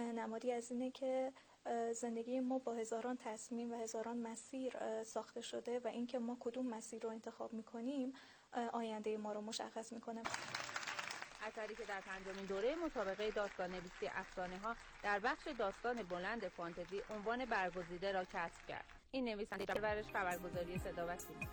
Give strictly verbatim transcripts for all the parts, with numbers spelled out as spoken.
نمادی از اینه که زندگی ما با هزاران تصمیم و هزاران مسیر ساخته شده و اینکه ما کدوم مسیر رو انتخاب میکنیم آینده ما رو مشخص میکنه. اثری که در پنجمین دوره مسابقه داستان‌نویسی افسانه‌ها در بخش داستان بلند فانتزی عنوان برگزیده را کسب کرد. این نویسنده ورش خبرگزاری صدا و سیما.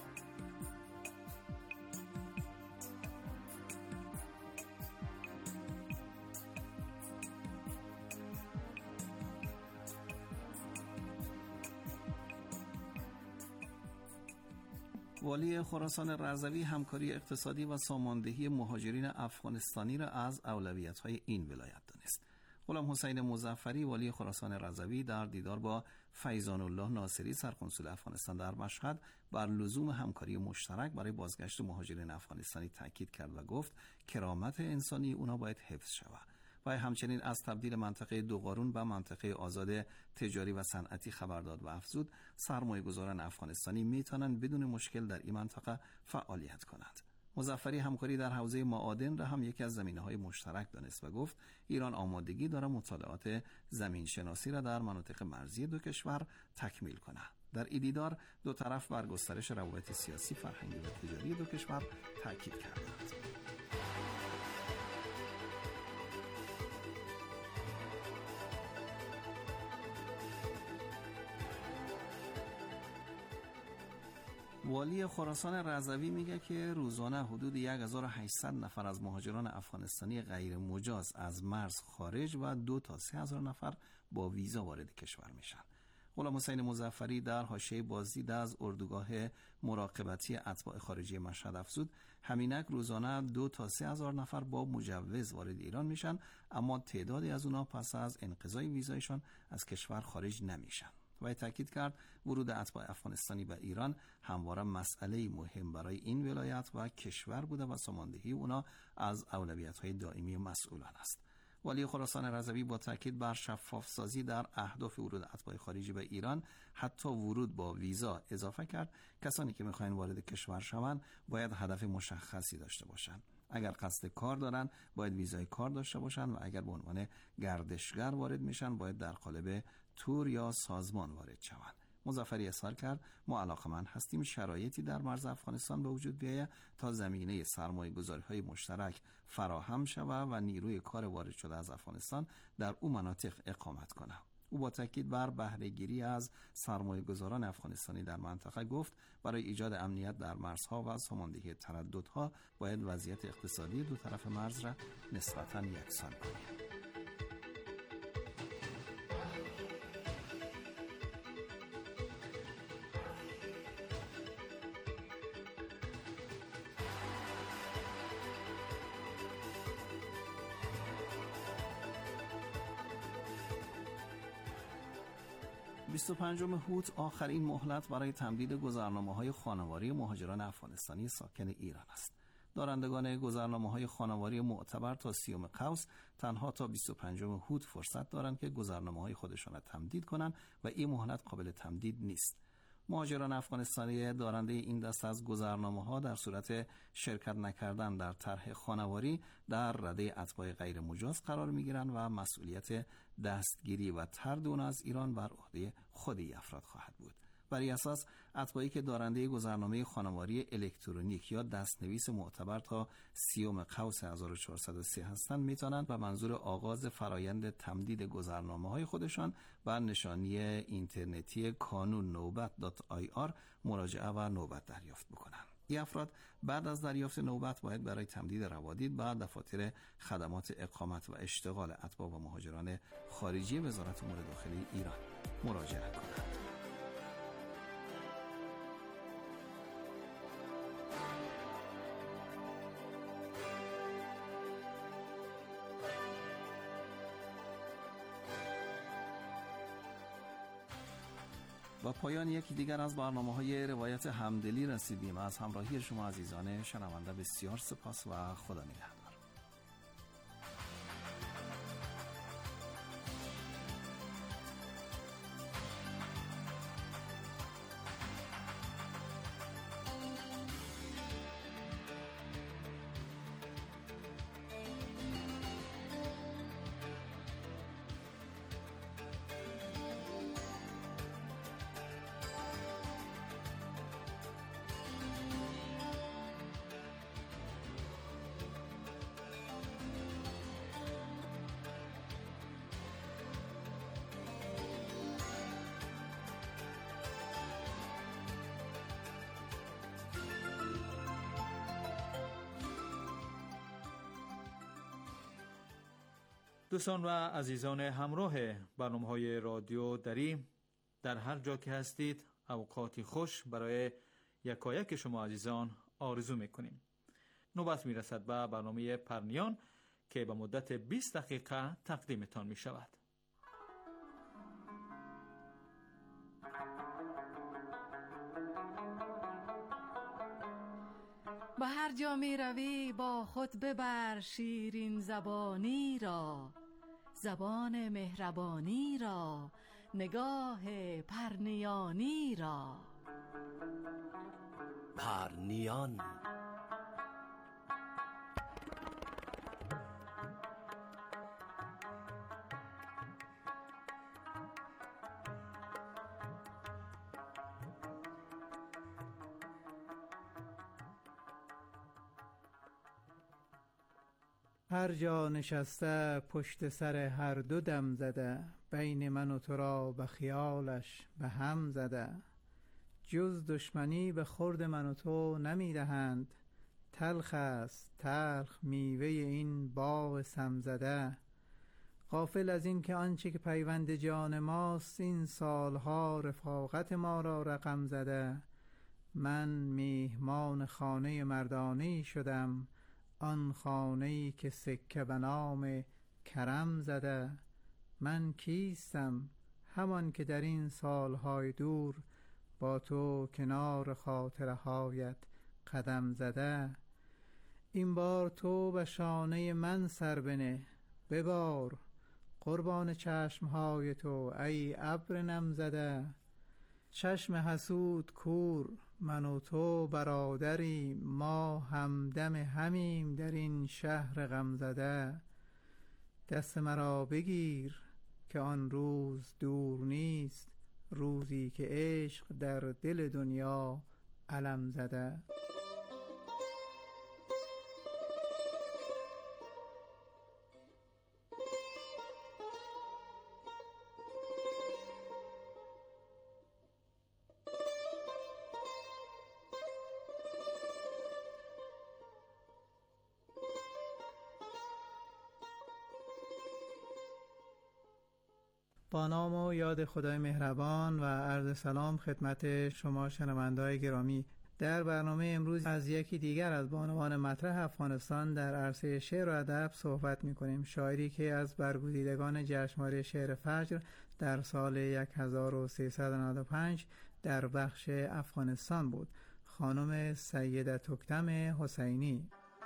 والی خراسان رضوی همکاری اقتصادی و ساماندهی مهاجرین افغانستانی را از اولویت‌های این ولایت دانست. غلام حسین مظفری والی خراسان رضوی در دیدار با فیضان الله ناصری سرکنسول افغانستان در مشهد بر لزوم همکاری مشترک برای بازگشت مهاجرین افغانستانی تاکید کرد و گفت کرامت انسانی اونا باید حفظ شود و همچنین از تبدیل منطقه دوقارون به منطقه آزاد تجاری و صنعتی خبر داد و افزود سرمایه‌گذاران افغانستانی میتونن بدون مشکل در این منطقه فعالیت کنند. مظفری همکاری در حوزه معادن را هم یکی از زمینه‌های مشترک دانست و گفت ایران آمادگی داره مطالعات زمین شناسی را در مناطق مرزی دو کشور تکمیل کنه. در این دیدار دو طرف بر گسترش روابط سیاسی، فرهنگی و تجاری دو کشور تاکید کردند. والی خراسان رضوی میگه که روزانه حدود هزار و هشتصد نفر از مهاجران افغانستانی غیر مجاز از مرز خارج و دو تا سه هزار نفر با ویزا وارد کشور میشن. غلام حسین مظفری در حاشیه بازدید از اردوگاه مراقبتی اتباع خارجی مشهد افزود همینک روزانه دو تا سه هزار نفر با مجوز وارد ایران میشن، اما تعدادی از اونا پس از انقضای ویزایشان از کشور خارج نمیشن. و تاکید کرد ورود اتباع افغانستانی به ایران همواره مسئله مهم برای این ولایت و کشور بوده و ساماندهی اونا از اولویت‌های دائمی مسئولان است. والی خراسان رضوی با تاکید بر شفاف سازی در اهداف ورود اتباع خارجی به ایران حتی ورود با ویزا اضافه کرد کسانی که میخواین وارد کشور شوند باید هدف مشخصی داشته باشند. اگر قصد کار دارن باید ویزای کار داشته باشند و اگر به عنوان گردشگر وارد میشن باید در قالب تور یا سازمان وارد شوند. مظفری اظهار کرد ما علاقمند هستیم شرایطی در مرز افغانستان به وجود بیاید تا زمینه سرمایه‌گذاری‌های مشترک فراهم شود و نیروی کار وارد شده از افغانستان در اون مناطق اقامت کنه. او با تاکید بر بهره‌گیری از سرمایه‌گذاران افغانستانی در منطقه گفت برای ایجاد امنیت در مرزها و ساماندهی ترددها باید وضعیت اقتصادی دو طرف مرز را نسبتاً یکسان کنیم. بیست و پنجم هوت آخرین مهلت برای تمدید گذرنامه‌های خانواری مهاجران افغانستانی ساکن ایران است. دارندگان گذرنامه‌های خانواری معتبر تا سیوم قوس تنها تا بیست و پنجم هوت فرصت دارند که گذرنامه‌های خودشان را تمدید کنند و این مهلت قابل تمدید نیست. مهاجران افغانستانی دارنده این دست از گذرنامه‌ها در صورت شرکت نکردن در طرح خانواری در رده اتباع غیر مجاز قرار می‌گیرند و مسئولیت دستگیری و طرد آنها از ایران بر عهده خود این افراد خواهد بود. بر این اساس اتباعی که دارنده گذرنامه خانواری الکترونیک یا دستنویس معتبر تا سیوم قوس هزار و چهارصد و سه هستند میتونند به منظور آغاز فرایند تمدید گذرنامه‌های خودشان به نشانی اینترنتی کانون نوبت دات آی آر مراجعه و نوبت دریافت بکنند. این افراد بعد از دریافت نوبت باید برای تمدید روادید به دفاتر خدمات اقامت و اشتغال اتباع و مهاجران خارجی وزارت امور داخلی ایران مراجعه کنند. و پایان یکی دیگر از برنامه‌های روایت همدلی رسیدیم. از همراهی شما عزیزان شنونده بسیار سپاس و خدا نگهدار. دوستان و عزیزان همراه برنامه‌های رادیو دری، در هر جا که هستید اوقاتی خوش برای یکایک شما عزیزان آرزو میکنیم. نوبت میرسد به برنامه پرنیان که به مدت بیست دقیقه تقدیمتان می شود. به هر جا می روی با خود ببر شیرین زبانی را، زبان مهربانی را، نگاه پرنیانی را. پرنیان. هر جا نشسته پشت سر هر دو دم زده، بین من و تو را به خیالش به هم زده. جز دشمنی به خورد من و تو نمی دهند، تلخ است تلخ میوه این باغ سم زده. غافل از این که آنچه که پیوند جان ماست، این سالها رفاقت ما را رقم زده. من میهمان خانه مردانه‌ای شدم، آن خانه‌ای که سکه به نام کرم زده. من کیستم؟ همان که در این سالهای دور، با تو کنار خاطرهایت قدم زده. این بار تو به شانه من سر بنه، ببار قربان چشمهای تو ای ابر نم زده. چشم حسود کور، من و تو برادری، ما همدم همیم در این شهر غم زده. دست مرا بگیر که آن روز دور نیست، روزی که عشق در دل دنیا علم زده. با نام و یاد خدای مهربان و عرض سلام خدمت شما شنونده‌های گرامی. در برنامه امروز از یکی دیگر از بانوان مطرح افغانستان در عرصه شعر و ادب صحبت می‌کنیم. شاعری که از برگزیدگان جشنواره شعر فجر در سال هزار و سیصد و نود و پنج در بخش افغانستان بود، خانم سیده تکتم حسینی.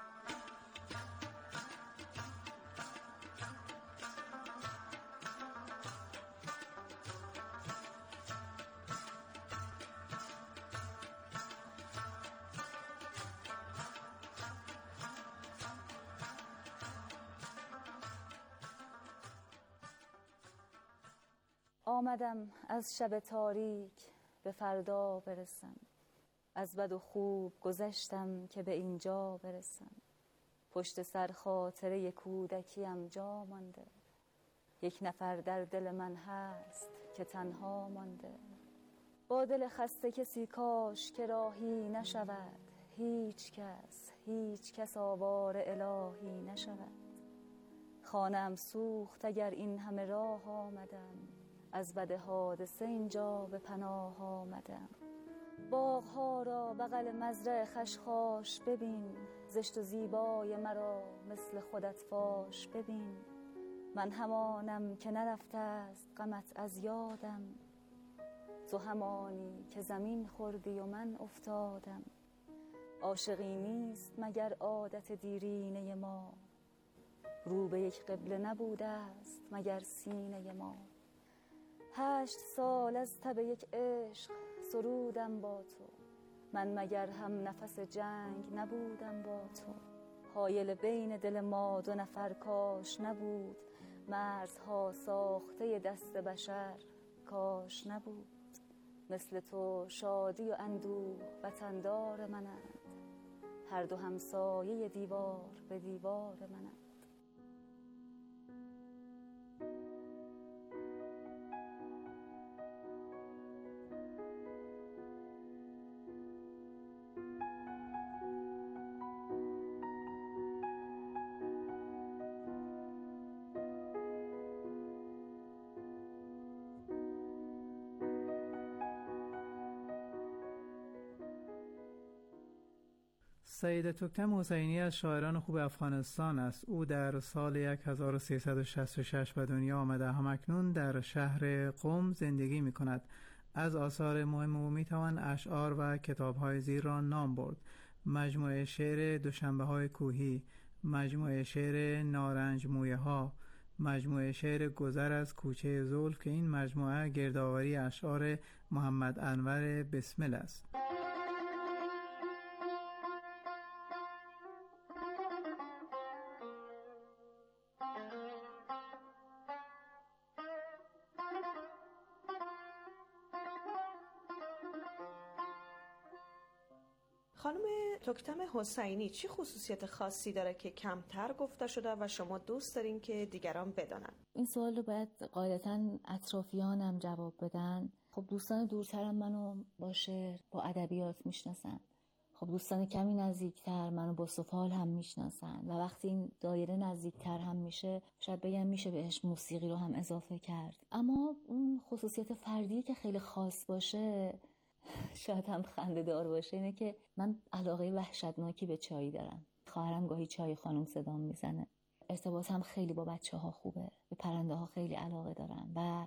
آمدم از شب تاریک به فردا برسم، از بد و خوب گذشتم که به اینجا برسم. پشت سر خاطره کودکیم جا مانده، یک نفر در دل من هست که تنها مانده. با دل خسته کسی کاش که راهی نشود، هیچ کس هیچ کس آوار الهی نشود. خانم سوخت اگر این همه راه آمدم، از بد حادثه اینجا به پناه آمدم. باغها را بغل مزرعه خشخاش ببین، زشت و زیبای مرا مثل خودت فاش ببین. من همانم که نرفته است غمت از یادم، تو همانی که زمین خوردی و من افتادم. عاشقی نیست مگر عادت دیرینه ما، رو به یک قبله نبوده است مگر سینه ما. هشت سال از تب یک عشق سرودم با تو، من مگر هم نفس جنگ نبودم با تو. حایل بین دل ما دو نفر کاش نبود، مرزها ساخته دست بشر کاش نبود. مثل تو شادی و اندوه وطندار منند، هر دو همسایه دیوار به دیوار منند. سید توکتم حسینی از شاعران خوب افغانستان است. او در سال هزار و سیصد و شصت و شش به دنیا آمده، همکنون در شهر قم زندگی می کند. از آثار مهم او می توان اشعار و کتاب‌های زیر را نام برد: مجموعه شعر دوشنبه‌های کوهی، مجموعه شعر نارنج مویه ها، مجموعه شعر گذر از کوچه زلف که این مجموعه گردآوری اشعار محمد انور بسمل است. خانم توکتم حسینی چی خصوصیت خاصی داره که کمتر گفته شده و شما دوست دارین که دیگران بدانن؟ این سوال رو باید قاعدتاً اطرافیانم جواب بدن. خب دوستان دورترم منو با شعر، با ادبیات میشناسن. خب دوستان کمی نزدیکتر منو با سفال هم میشناسن و وقتی این دایره نزدیکتر هم میشه شاید بگم میشه بهش موسیقی رو هم اضافه کرد. اما اون خصوصیت فردی که خیلی خاص باشه، شاید هم خنده دار باشه، اینه که من علاقه وحشتناکی به چای دارم. خواهرم گاهی چای خانم صدام میزنه. ارتباطم خیلی با بچه ها خوبه. به پرنده ها خیلی علاقه دارم و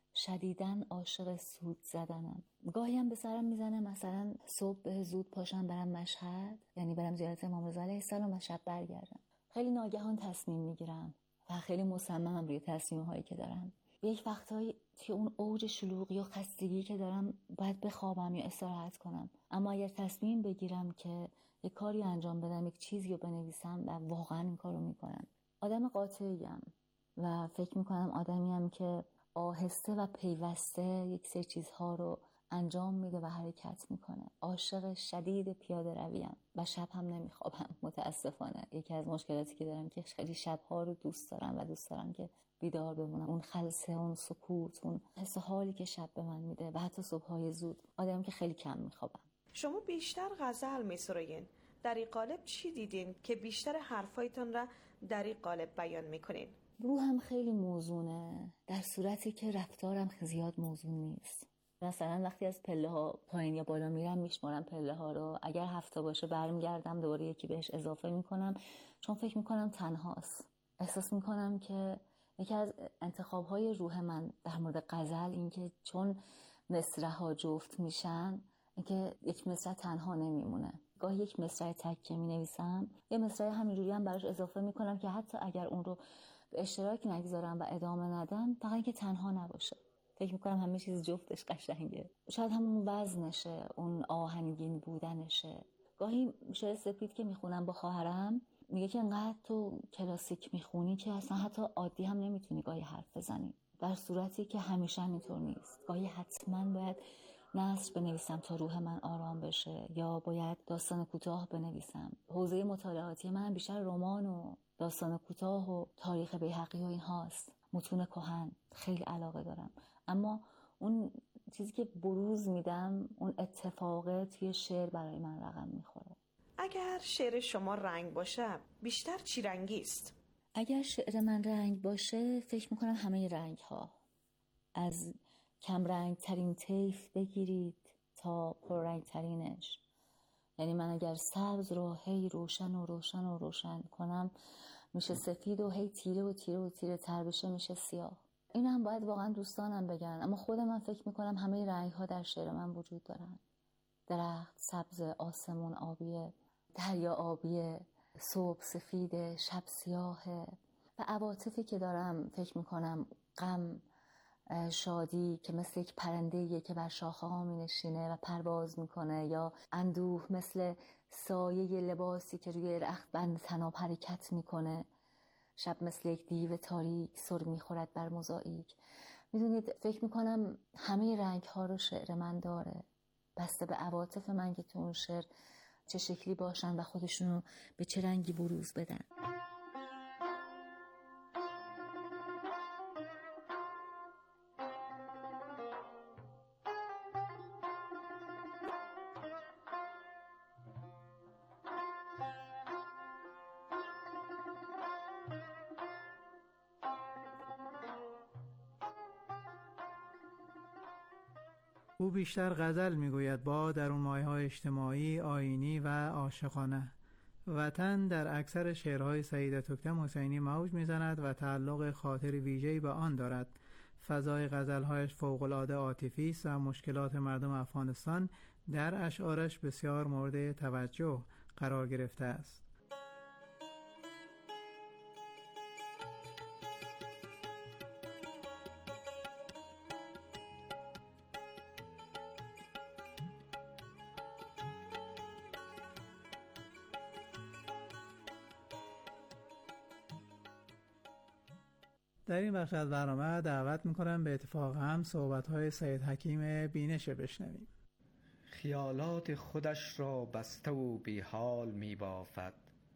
شدیداً عاشق سود زدنم. گاهی هم به سرم میزنه مثلا صبح به زود پاشم برم مشهد، یعنی برم زیارت امام رضا علیه السلام و شب برگردم. خیلی ناگهان تصمیم میگیرم و خیلی مصممم روی تصمیم هایی که دارم. یک وقتایی توی اون اوج شلوغی و خستگی که دارم باید بخوابم یا استراحت کنم، اما اگر تصمیم بگیرم که یک کاری انجام بدم، یک چیزی رو بنویسم، و واقعا این کارو میکنم. آدم قاطعیم و فکر میکنم آدمیم که آهسته و پیوسته یک سری چیزها رو انجام میده و حرکت میکنه. عاشق شدید پیاده رویم و شب هم نمیخوابم متاسفانه. یکی از مشکلاتی که دارم که خیلی شبها رو دوست دارم و دوست دارم که بیدار بمونم. اون خلسه، اون سکوت، اون حس و حالی که شب به من میده و حتی صبحهای زود. آدم که خیلی کم میخوابم. شما بیشتر غزل میسروین. در این قالب چی دیدین که بیشتر حرفایتون را در این قالب بیان میکنین؟ روحم خیلی موزونه، در صورتی که رفتارم زیاد موزون نیست. مثلا وقتی از پله ها پایین یا بالا میرم میشمارم پله ها رو. اگر هفته باشه برمیگردم دوباره یکی بهش اضافه میکنم، چون فکر میکنم تنهاست. احساس میکنم که یکی از انتخاب های روح من در مورد غزل این که چون مصرع ها جفت میشن، اینکه یک مصرع تنها نمیمونه. گاهی یک مصرع تک می نویسم، یه مصرع همینجوری هم براش اضافه میکنم که حتی اگر اون رو به اشتراک نگذارم و ادامه ندم، فقط اینکه تنها نباشه. فکر میکنم همه چیز جفتش قشنگه. شاید همون وزنشه، اون آهنگین بودنشه. گاهی شعر سپید که میخونم با خواهرم، میگه که انقدر تو کلاسیک میخونی که اصلا حتی عادی هم نمیتونی گاهی حرف بزنی، در صورتی که همیشه همینطور نیست. گاهی حتما باید نثر بنویسم تا روح من آرام بشه، یا باید داستان کوتاه بنویسم. حوزه مطالعاتی من بیشتر رمان و داستان کوتاه و تاریخ بیهقی و این هاست. متون کهن خیلی علاقه دارم، اما اون چیزی که بروز میدم، اون اتفاقه توی شعر برای من رقم میخوره. اگر شعر شما رنگ باشه بیشتر چی رنگی است؟ اگر شعر من رنگ باشه فکر میکنم همه رنگ ها، از کم رنگ ترین طیف بگیرید تا پر رنگ ترینش. یعنی من اگر سبز رو هی روشن و روشن و روشن کنم میشه سفید، و هی تیره و تیره و تیره تر بشه میشه سیاه. این هم باید واقعا دوستانم بگن، اما خود من فکر میکنم همه رنگ ها در شعر من وجود دارن. درخت سبز، آسمون آبیه، دریا آبیه، صبح سفیده، شب سیاهه. و عواطفی که دارم فکر میکنم غم، شادی که مثل یک پرنده‌ایه که بر شاخه‌ها می‌نشینه و پرواز میکنه، یا اندوه مثل سایه لباسی که روی رخت بند طناب حرکت میکنه. شب مثل یک دیو تاریک سر میخورد بر موزاییک. میدونید فکر میکنم همه رنگ ها رو شعر من داره، بسته به عواطف من که تو اون شعر چه شکلی باشن و خودشونو به چه رنگی بروز بدن. او بیشتر غزل میگوید، با درون مایه‌های اجتماعی، آیینی و عاشقانه. وطن در اکثر شعرهای سید تکتم حسینی موج میزند و تعلق خاطر ویژه‌ای به آن دارد. فضای غزلهایش فوق‌العاده عاطفی است و مشکلات مردم افغانستان در اشعارش بسیار مورد توجه قرار گرفته است. در این بخش از برنامه دعوت میکنم به اتفاق هم صحبت‌های سید حکیم بینش بشنویم. خیالات خودش را بسته و بی حال می بافد،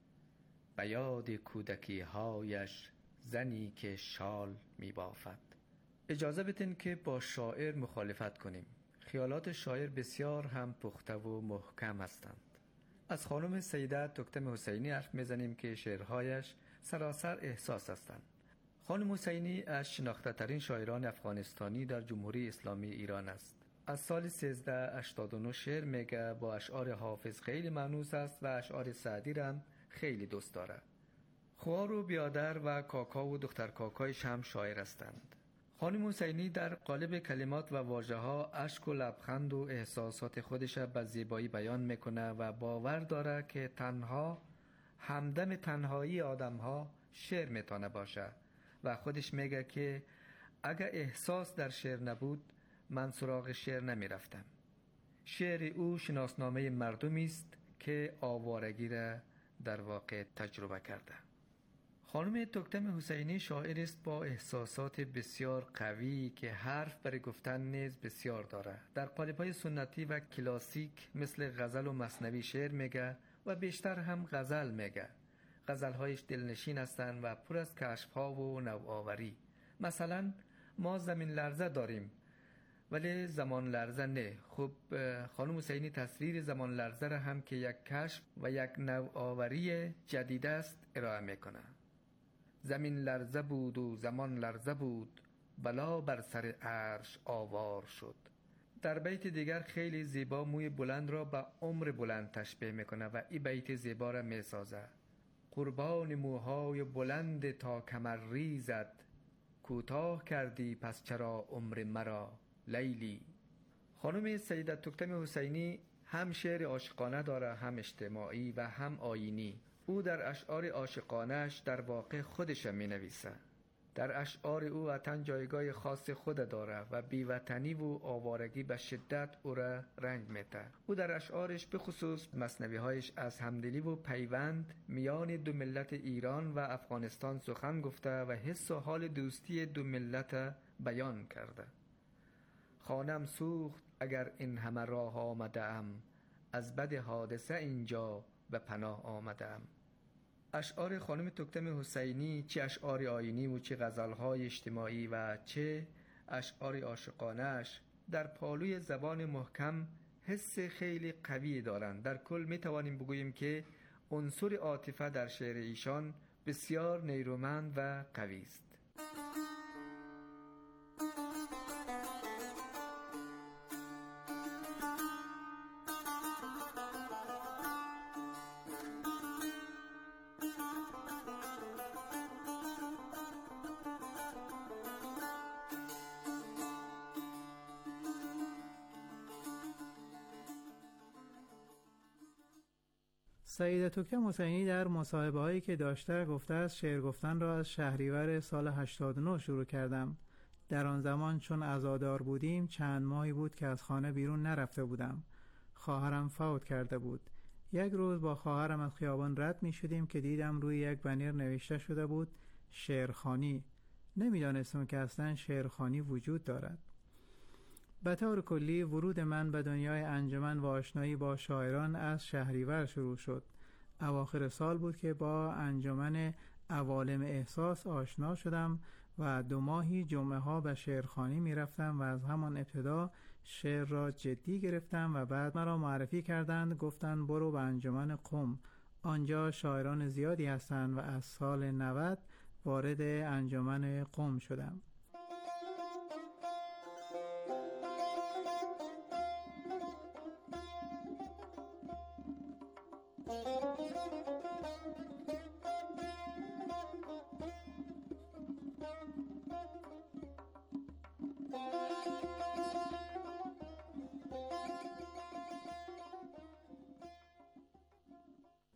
به یاد کودکی هایش زنی که شال می بافد. اجازه بدین که با شاعر مخالفت کنیم. خیالات شاعر بسیار هم پخته و محکم هستند. از خانم سیده تکتم حسینی حرف میزنیم که شعرهایش سراسر احساس هستند. خانم حسینی از شناخته ترین شاعران افغانستانی در جمهوری اسلامی ایران است. از سال سیزده هشتاد و نه شعر میگه، با اشعار حافظ خیلی مانوس است و اشعار سعدی را هم خیلی دوست داره. خوار و بیادر و کاکا و دختر کاکایش هم شاعر هستند. خانم حسینی در قالب کلمات و واژه ها اشک و لبخند و احساسات خودش به زیبایی بیان میکنه و باور داره که تنها همدم تنهایی آدم ها شعر میتونه باشه و خودش میگه که اگه احساس در شعر نبود من سراغ شعر نمی رفتم. شعر او شناسنامه مردمی است که آوارگی را در واقع تجربه کرده. خانم تکتم حسینی شاعر است با احساسات بسیار قوی که حرف برای گفتن نیز بسیار داره. در قالب‌های سنتی و کلاسیک مثل غزل و مثنوی شعر میگه و بیشتر هم غزل میگه. غزل‌هایش دلنشین هستند و پر از کشف‌ها و نوآوری. مثلا ما زمین لرزه داریم ولی زمان لرزه نه. خب خانم حسینی تصویر زمان لرزه را هم که یک کشف و یک نوآوری جدید است ارائه میکنه. زمین لرزه بود و زمان لرزه بود، بلا بر سر عرش آوار شد. در بیت دیگر خیلی زیبا موی بلند را به عمر بلند تشبیه میکنه و این بیت زیبا را میسازه. قربان موهای بلند تا کمر ریزد، کوتاه کردی پس چرا عمر مرا لیلی. خانم سیده تکتم حسینی هم شعر عاشقانه داره، هم اجتماعی و هم آیینی. او در اشعار عاشقانه‌اش در واقع خودش می نویسه. در اشعار او وطن جایگاه خاص خود داره و بیوطنی و آوارگی به شدت او را رنگ میده. او در اشعارش به خصوص مثنوی‌هایش از همدلی و پیوند میان دو ملت ایران و افغانستان سخن گفته و حس و حال دوستی دو ملت بیان کرده. خانم سوخت اگر این همه راه آمدم، از بد حادثه اینجا به پناه آمدم. اشعار خانم تکتم حسینی، چه اشعار آیینی و چه غزلهای اجتماعی و چه اشعار عاشقانه‌اش، در پالوی زبان محکم حس خیلی قوی دارند. در کل می توانیم بگوییم که عنصر عاطفه در شعر ایشان بسیار نیرومند و قوی است. سید تکتم حسینی در مصاحبه هایی که داشته گفته است شعر گفتن را از شهریور سال هشتاد و نه شروع کردم. در آن زمان چون عزادار بودیم چند ماهی بود که از خانه بیرون نرفته بودم. خواهرم فوت کرده بود. یک روز با خواهرم از خیابان رد می شدیم که دیدم روی یک بنر نوشته شده بود شعرخوانی. نمیدانستم که اصلا شعرخوانی وجود دارد. به طور کلی ورود من به دنیای انجمن و آشنایی با شاعران از شهریور شروع شد. اواخر سال بود که با انجمن عوالم احساس آشنا شدم و دو ماهی جمعه ها به شعرخوانی می رفتم و از همان ابتدا شعر را جدی گرفتم و بعد مرا معرفی کردند، گفتند برو به انجمن قم، آنجا شاعران زیادی هستند و از سال نود وارد انجمن قم شدم.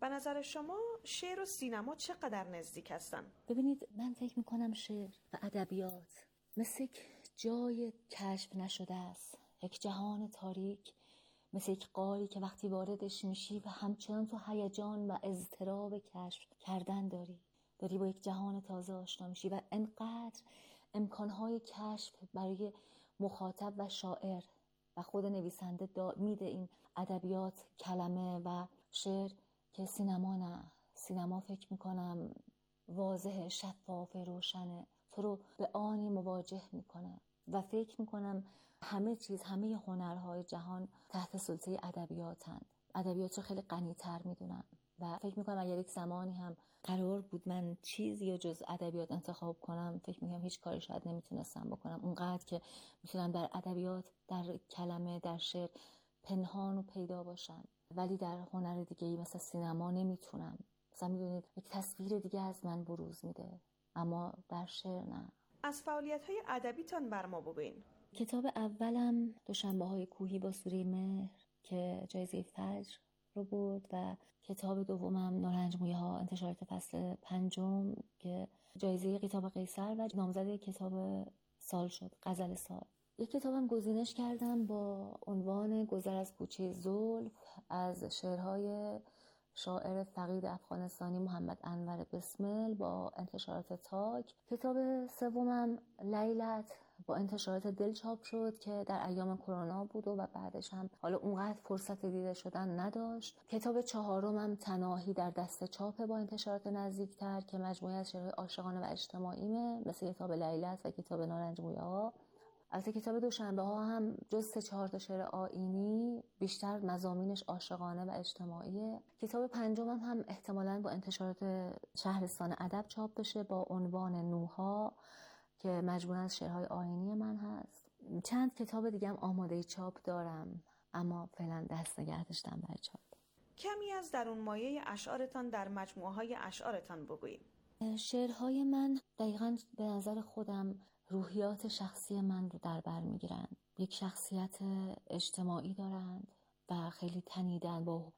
به نظر شما شعر و سینما چقدر نزدیک هستن؟ ببینید، من فکر میکنم شعر و ادبیات مثل یک جای کشف نشده است، یک جهان تاریک، مثل یک غاری که وقتی واردش میشی و همچنان تو هیجان و اضطراب کشف کردن داری داری با یک جهان تازه آشنا میشی و انقدر امکانهای کشف برای مخاطب و شاعر و خود نویسنده میده این ادبیات، کلمه و شعر، که سینما نه. سینما فکر میکنم واضحه، شفافه، روشنه، تو رو به آنی مواجه میکنه و فکر میکنم همه چیز، همه هنرهای جهان تحت سلطه ادبیاتند. ادبیات رو خیلی غنی‌تر میدونم و فکر میکنم اگر یک زمانی هم قرار بود من چیزی یا جز ادبیات انتخاب کنم، فکر میکنم هیچ کاری شاید نمیتونستم بکنم. اونقدر که میتونم در ادبیات، در کلمه، در شعر پنهان و پیدا باشم، ولی در هنر دیگه‌ای مثل سینما نمیتونم. مثلا میدونید یک تصویر دیگه از من بروز میده، اما در شعر نه. از فعالیت‌های ادبیتان بر ما بگوین. کتاب اولم دوشنبه‌های کوهی با سوره مهر که جایزه فجر رو برد و کتاب دومم نارنج مویه ها، انتشارات فصل پنجم که جایزه کتاب قیصر و نامزد کتاب سال شد، غزل سال. یک کتابم گزینش کردم با عنوان گذر از کوچه زلف از شعرهای شاعر فقید افغانستانی محمد انور بسمل با انتشارات تاک. کتاب سومم لیلت با انتشارات دل چاپ شد که در ایام کرونا بود و بعدش هم حالا اونقدر فرصت دیده شدن نداشت. کتاب چهارمم تناهی در دست چاپ با انتشارات نزدیکتر که مجموعه از شعرهای عاشقانه و اجتماعیمه، مثل کتاب لیلت و کتاب نارنج مویه ها. البته کتاب دوشنبه ها هم جز سه چهار تا شعر آیینی، بیشتر مضامینش عاشقانه و اجتماعیه. کتاب پنجمم هم احتمالاً با انتشارات شهرستان ادب چاپ بشه با عنوان نوها که مجموعه از شعرهای آیینی من هست. چند کتاب دیگه هم آماده چاپ دارم، اما فعلا دست نگه داشتم برای چاپ. کمی از درون مایه اشعارتان در مجموعه های اشعارتان بگویید. شعرهای من دقیقاً به نظر خودم روحیات شخصی من رو در بر میگیرن. یک شخصیت اجتماعی دارند و خیلی تنیدن با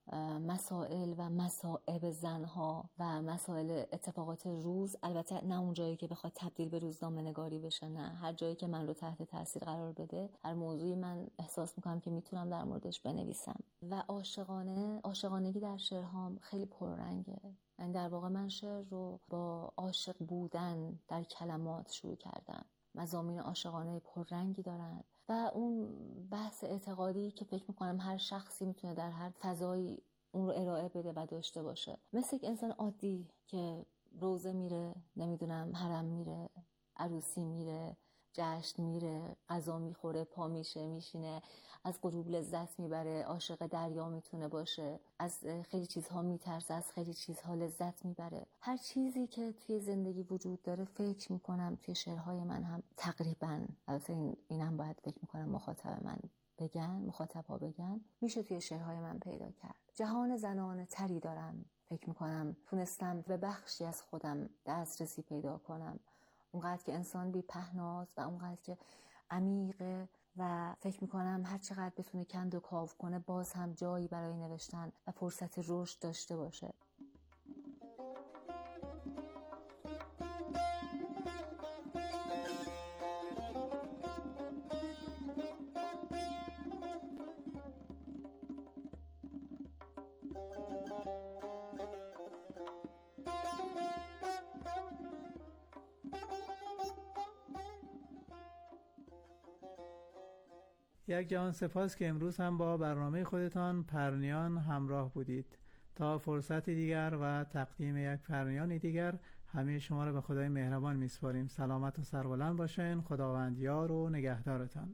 مسائل و مصائب زنها و مسائل اتفاقات روز. البته نه اون جایی که بخواد تبدیل به روزنامه نگاری بشه، نه، هر جایی که من رو تحت تاثیر قرار بده، هر موضوعی من احساس میکنم که میتونم در موردش بنویسم. و عاشقانه عاشقانگی در شعرهام خیلی پررنگه. یعنی در واقع من شعر رو با عاشق بودن در کلمات شروع کردم. مضامین عاشقانه پررنگی دارن و اون بحث اعتقادی که فکر میکنم هر شخصی میتونه در هر فضایی اون رو ارائه بده و داشته باشه. مثل یک انسان عادی که روزه میره، نمیدونم حرم میره، عروسی میره، جشن میره، غذا میخوره، پا میشه، میشینه، از غروب لذت میبره، عاشق دریا میتونه باشه، از خیلی چیزها میترسه، از خیلی چیزها لذت میبره. هر چیزی که توی زندگی وجود داره فکر میکنم توی شعرهای من هم تقریبا، البته این اینم باید فکر میکنم مخاطب من بگن، مخاطبها بگن، میشه توی شعرهای من پیدا کرد. جهان زنانه تری دارم، فکر میکنم تونستم به بخشی از خودم دسترسی پیدا کنم. اونقدر که انسان بی پهناست و اونقدر که عمیقه و فکر میکنم هر چقدر بتونه کند و کاو کنه باز هم جایی برای نوشتن و فرصت رشد داشته باشه. یک جهان سپاس که امروز هم با برنامه خودتان پرنیان همراه بودید. تا فرصتی دیگر و تقدیم یک پرنیان دیگر همه شما را به خدای مهربان میسپاریم. سلامت و سربلند باشین. خداوند یار و نگهدارتان.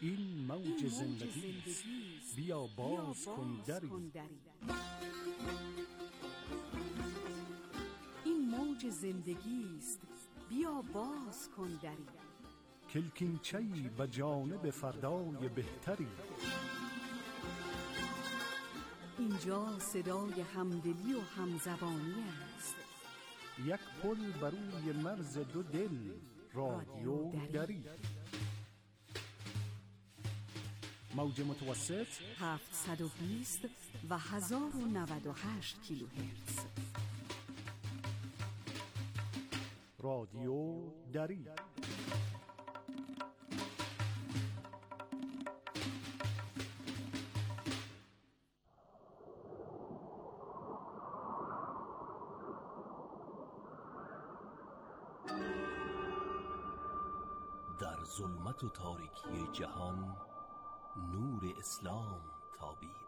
این موج زندگی است، بیا باز کن دری. این موج زندگی است، بیا باز کن دری. کلکینچه‌ای به جانب فردای بهتری. اینجا صدای همدلی و همزبانی است. یک پل بر روی مرز دو دل، رادیو دری. موج متوسط هفتصد و بیست و هزار و نود و هشت کیلوهرتز. رادیو دری. در ظلمت و تاریکی جهان نور اسلام تابید.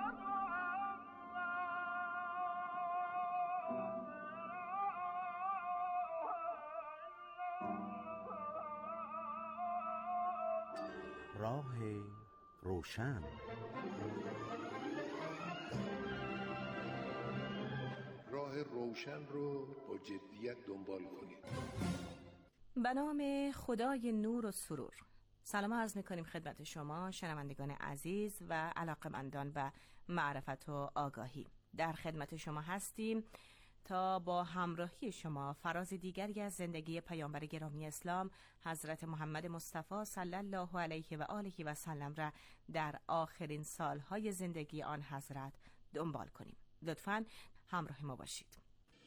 راه روشن. راه روشن رو با جدیت دنبال کنید. به نام خدای نور و سرور. سلام عرض می‌کنیم خدمت شما شنوندگان عزیز و علاقه‌مندان به معرفت و آگاهی. در خدمت شما هستیم تا با همراهی شما فراز دیگری از زندگی پیامبر گرامی اسلام حضرت محمد مصطفی صلی الله علیه و آله و سلم را در آخرین سالهای زندگی آن حضرت دنبال کنیم. لطفاً همراه ما باشید.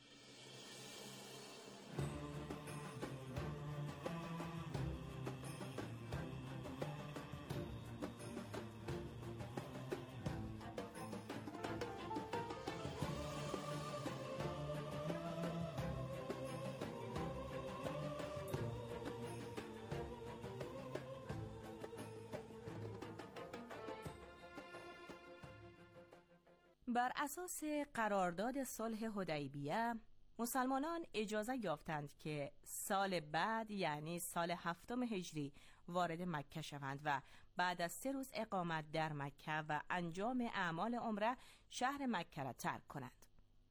بر اساس قرارداد صلح حدیبیه مسلمانان اجازه یافتند که سال بعد یعنی سال هفتم هجری وارد مکه شوند و بعد از سه روز اقامت در مکه و انجام اعمال عمره شهر مکه را ترک کنند.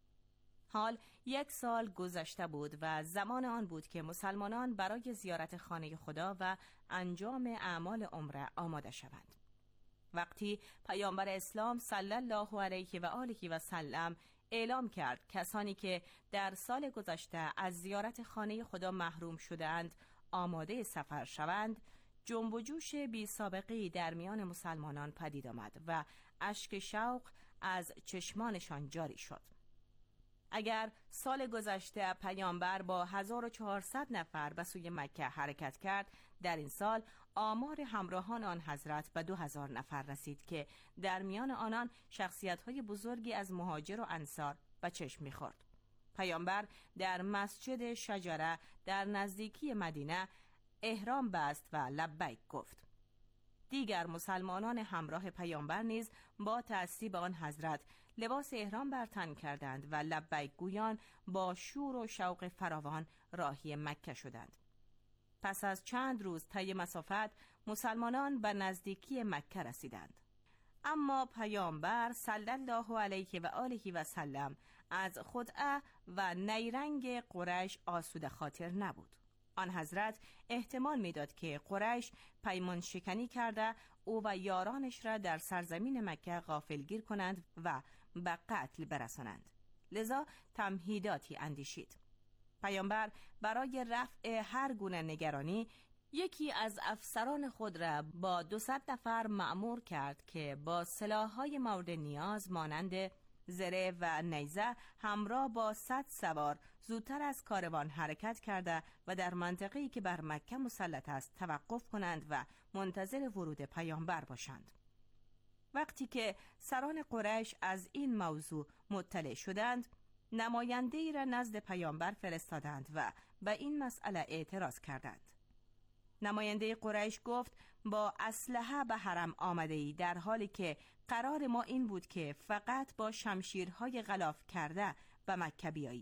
حال یک سال گذشته بود و زمان آن بود که مسلمانان برای زیارت خانه خدا و انجام اعمال عمره آماده شوند. وقتی پیامبر اسلام صلی الله علیه و آله و سلم اعلام کرد کسانی که در سال گذشته از زیارت خانه خدا محروم شدند آماده سفر شوند، جنب و جوش بی سابقه‌ای در میان مسلمانان پدید آمد و اشک شوق از چشمانشان جاری شد. اگر سال گذشته پیامبر با هزار و چهارصد نفر به سوی مکه حرکت کرد، در این سال آمار همراهان آن حضرت به دو هزار نفر رسید که در میان آنان شخصیت‌های بزرگی از مهاجر و انصار به چشم می‌خورد. پیامبر در مسجد شجره در نزدیکی مدینه احرام بست و لبیک گفت. دیگر مسلمانان همراه پیامبر نیز با تعصیب آن حضرت لباس احرام بر تن کردند و لبیک گویان با شور و شوق فراوان راهی مکه شدند. پس از چند روز طی مسافت مسلمانان به نزدیکی مکه رسیدند. اما پیامبر صلی الله علیه و آله و سلم از خدعه و نیرنگ قریش آسوده خاطر نبود. آن حضرت احتمال میداد که قریش پیمان شکنی کرده او و یارانش را در سرزمین مکه غافلگیر کنند و به قتل برسانند. لذا تمهیداتی اندیشید. پیامبر برای رفع هر گونه نگرانی یکی از افسران خود را با دوصد نفر مأمور کرد که با سلاح‌های مورد نیاز مانند زره و نیزه همراه با صد سوار زودتر از کاروان حرکت کرده و در منطقه‌ای که بر مکه مسلط است توقف کنند و منتظر ورود پیامبر باشند. وقتی که سران قریش از این موضوع مطلع شدند، نماینده‌ای را نزد پیامبر فرستادند و به این مسئله اعتراض کردند. نماینده قریش گفت با اسلحه به حرم آمده‌ای در حالی که قرار ما این بود که فقط با شمشیرهای غلاف کرده به مکه بیایی.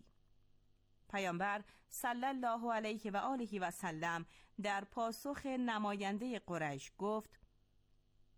پیامبر صلی الله علیه و آله و سلم در پاسخ نماینده قریش گفت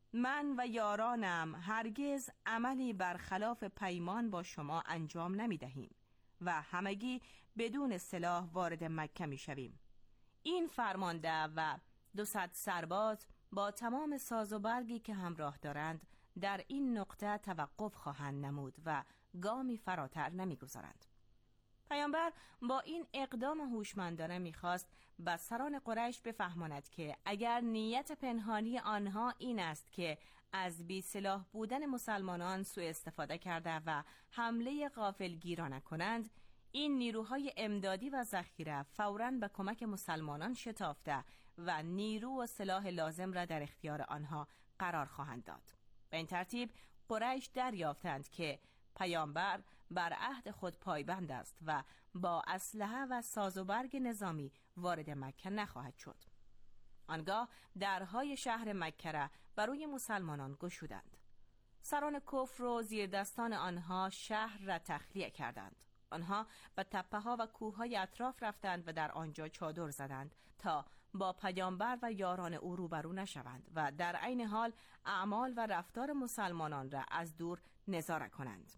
من و یارانم هرگز عملی برخلاف پیمان با شما انجام نمی دهیم و همگی بدون سلاح وارد مکه می شویم. این فرمانده و دو صد سرباز با تمام ساز و برگی که همراه دارند در این نقطه توقف خواهند نمود و گامی فراتر نمی گذارند. پیامبر با این اقدام هوشمندانه می‌خواست به سران قریش بفهماند که اگر نیت پنهانی آنها این است که از بی سلاح بودن مسلمانان سوء استفاده کرده و حمله غافلگیرانه کنند، این نیروهای امدادی و ذخیره فوراً به کمک مسلمانان شتافته و نیرو و سلاح لازم را در اختیار آنها قرار خواهند داد. به این ترتیب قریش دریافتند که پیامبر بر عهد خود پایبند است و با اسلحه و ساز و برگ نظامی وارد مکه نخواهد شد. آنگاه درهای شهر مکه را بر روی مسلمانان گشودند. سران کفر و زیردستان آنها شهر را تخلیه کردند. آنها به تپه ها و کوه های اطراف رفتند و در آنجا چادر زدند تا با پیامبر و یاران او روبرو نشوند و در عین حال اعمال و رفتار مسلمانان را از دور نظاره کنند.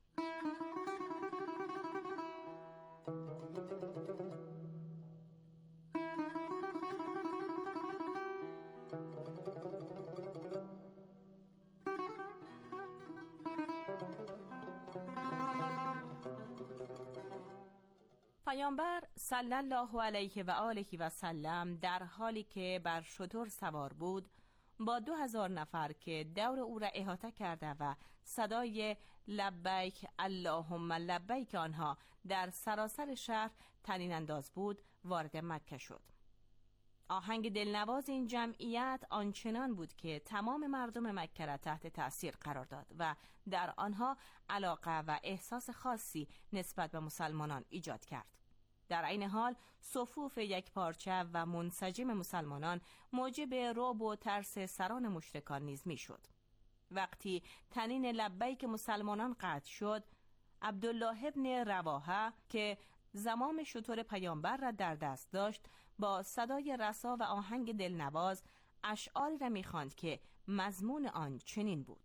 پیامبر صلی الله علیه و آله و سلم در حالی که بر شتر سوار بود با دو هزار نفر که دور او را احاطه کرده و صدای لبیک اللهم لبیک آنها در سراسر شهر طنین انداز بود وارد مکه شد. آهنگ دلنواز این جمعیت آنچنان بود که تمام مردم مکه را تحت تأثیر قرار داد و در آنها علاقه و احساس خاصی نسبت به مسلمانان ایجاد کرد. در عین حال صفوف یک پارچه و منسجم مسلمانان موجب رعب و ترس سران مشرکان نیز می شد. وقتی طنین لبیک مسلمانان قطع شد، عبدالله ابن رواحه که زمام شتر پیامبر را در دست داشت با صدای رسا و آهنگ دلنواز اشعاری را می‌خواند که مضمون آن چنین بود: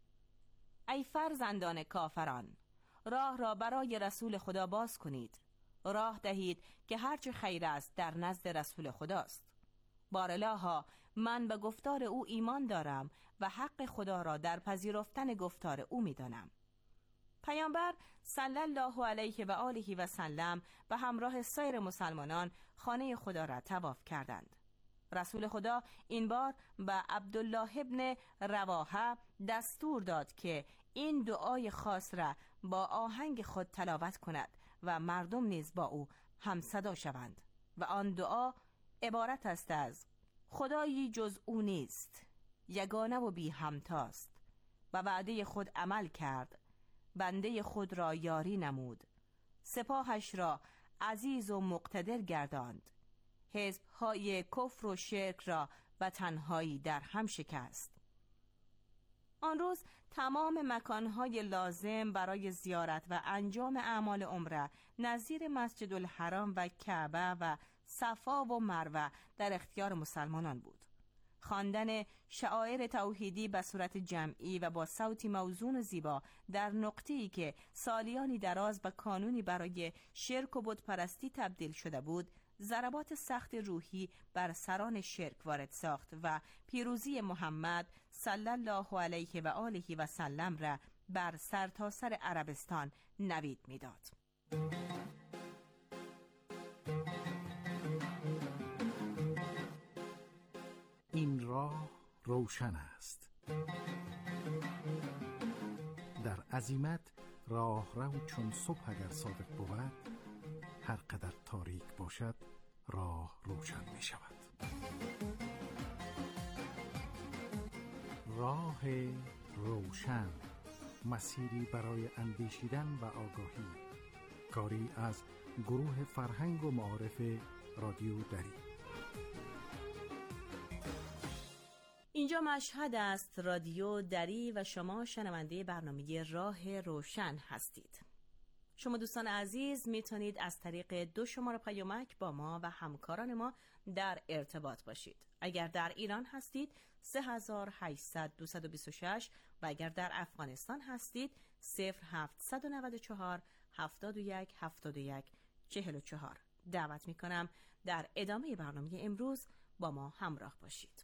ای فرزندان کافران، راه را برای رسول خدا باز کنید، راه دهید که هرچه خیر است در نزد رسول خداست. بارالها، من به گفتار او ایمان دارم و حق خدا را در پذیرفتن گفتار او می‌دانم. پیامبر صلی الله علیه و آله و سلم به همراه سایر مسلمانان خانه خدا را طواف کردند. رسول خدا این بار به عبدالله ابن رواحه دستور داد که این دعای خاص را با آهنگ خود تلاوت کند و مردم نیز با او همصدا شوند و آن دعا عبارت است از: خدایی جز او نیست، یگانه و بی همتاست، و وعده خود عمل کرد، بنده خود را یاری نمود، سپاهش را عزیز و مقتدر گرداند، حزب‌های کفر و شرک را به تنهایی در هم شکست. آن روز تمام مکانهای لازم برای زیارت و انجام اعمال عمره نظیر مسجد الحرام و کعبه و صفا و مروه در اختیار مسلمانان بود. خواندن شعائر توحیدی به صورت جمعی و با صوتی موزون و زیبا در نقطه‌ای که سالیانی دراز به کانونی برای شرک و بتپرستی تبدیل شده بود، ضربات سخت روحی بر سران شرک وارد ساخت و پیروزی محمد صلی الله علیه و آله و سلم را بر سرتاسر سر عربستان نوید می‌داد. این راه روشن است. در عزیمت راه رو چون صبح اگر صادق بود، هر قدر تاریک باشد راه روشن می شود. راه روشن، مسیری برای اندیشیدن و آگاهی. کاری از گروه فرهنگ و معارف رادیو دری. اینجا مشهد است، رادیو دری، و شما شنونده برنامه راه روشن هستید. شما دوستان عزیز میتونید از طریق دو شماره پیامک با ما و همکاران ما در ارتباط باشید. اگر در ایران هستید سه هزار و هشتصد دویست و بیست و شش و اگر در افغانستان هستید صفر هفتصد و نود و چهار هفتاد و یک هفتاد و یک چهل و چهار. دعوت میکنم در ادامه برنامه امروز با ما همراه باشید.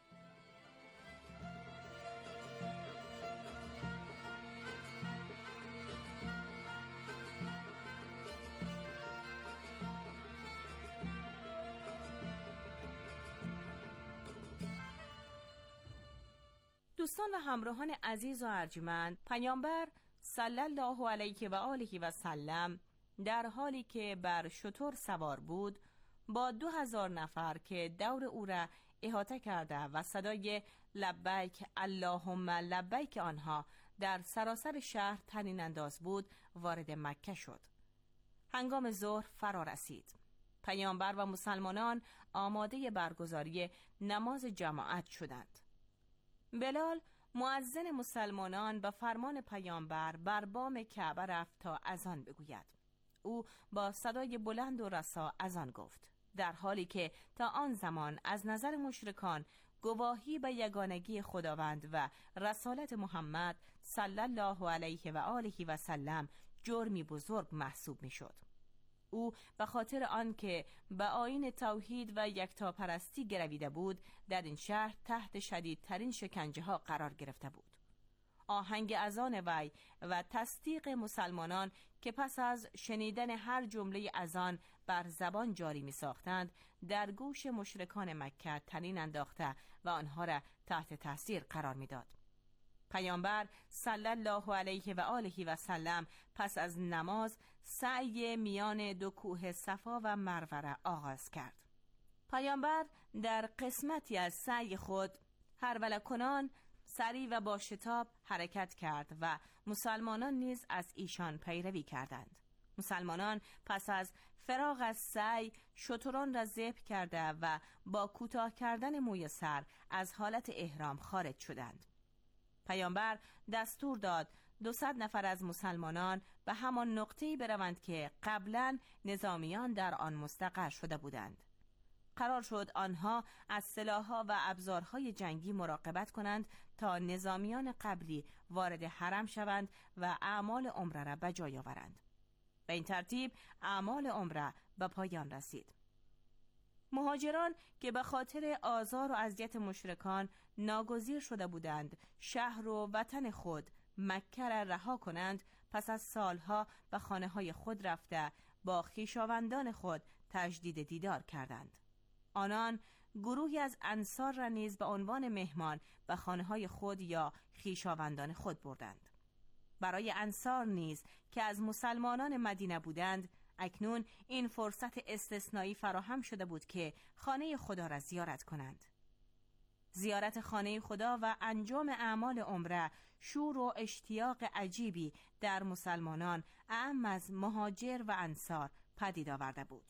دوستان و همراهان عزیز و ارجمند، پیامبر صلی الله علیه و آله و سلم در حالی که بر شتر سوار بود با دو هزار نفر که دور او را احاطه کرده و صدای لبیک اللهم لبیک آنها در سراسر شهر طنین انداز بود وارد مکه شد. هنگام ظهر فرا رسید. پیامبر و مسلمانان آماده برگزاری نماز جماعت شدند. بلال مؤذن مسلمانان به فرمان پیامبر بر بام کعبه رفت تا اذان بگوید. او با صدای بلند و رسا اذان گفت، در حالی که تا آن زمان از نظر مشرکان گواهی به یگانگی خداوند و رسالت محمد صلی الله علیه و آله و سلم جرمی بزرگ محسوب می‌شد. او به خاطر آنکه به آیین توحید و یکتاپرستی گرویده بود در این شهر تحت شدیدترین شکنجه ها قرار گرفته بود. آهنگ اذان وی و تصدیق مسلمانان که پس از شنیدن هر جمله اذان بر زبان جاری می ساختند در گوش مشرکان مکه طنین انداخته و آنها را تحت تاثیر قرار می داد. پیامبر صلی الله علیه و آله و سلم پس از نماز سعی میان دو کوه صفا و مروه را آغاز کرد. پیامبر در قسمتی از سعی خود هرولة کنان سریع و با شتاب حرکت کرد و مسلمانان نیز از ایشان پیروی کردند. مسلمانان پس از فراغ از سعی شتران را ذبح کرده و با کوتاه کردن موی سر از حالت احرام خارج شدند. پیامبر دستور داد دوصد نفر از مسلمانان به همان نقطه‌ای بروند که قبلا نظامیان در آن مستقر شده بودند. قرار شد آنها از سلاح‌ها و ابزارهای جنگی مراقبت کنند تا نظامیان قبلی وارد حرم شوند و اعمال عمره را به جای آورند. به این ترتیب اعمال عمره به پایان رسید. مهاجران که به خاطر آزار و اذیت مشرکان ناگزیر شده بودند شهر و وطن خود مکه را رها کنند، پس از سالها به خانه‌های خود رفته با خویشاوندان خود تجدید دیدار کردند. آنان گروهی از انصار را نیز به عنوان مهمان به خانه‌های خود یا خویشاوندان خود بردند. برای انصار نیز که از مسلمانان مدینه بودند اکنون این فرصت استثنایی فراهم شده بود که خانه خدا را زیارت کنند. زیارت خانه خدا و انجام اعمال عمره شور و اشتیاق عجیبی در مسلمانان اعم از مهاجر و انصار پدید آورده بود.